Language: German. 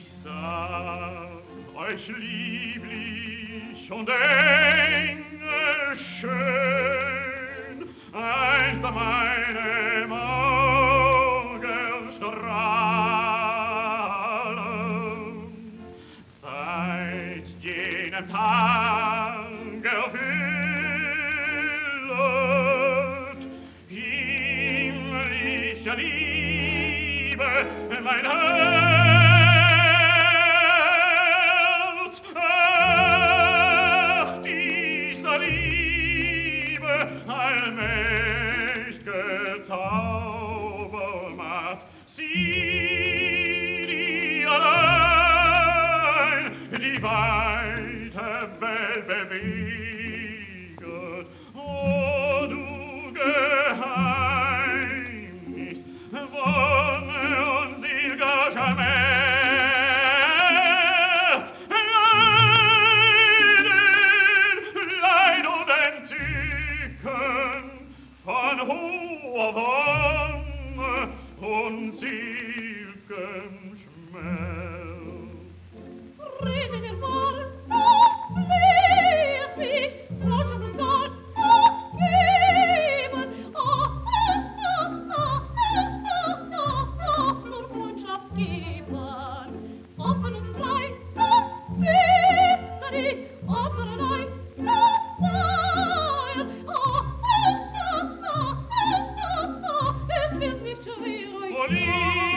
sah euch lieblich und engelschön, einst an meinem Augenstrahlen. Seit jenem Tag erfüllet himmlischer Liebe mein Herz. Ach, dieser Liebe allmächt'ge Zaubermacht, sie, die allein die weite Welt beweget. O du Geheimnis, Wonne und seliger Schmerz, Leid und Entzücken von hoher Wonne und seligem Schmerz. Rede der Worte, so fleht mich, Rotschopf und Gott, vergeben. Nur Freundschaft geben, offen und frei, doch bitte dich, opfererlei, doch Feuer. Es wird nicht schwer, euch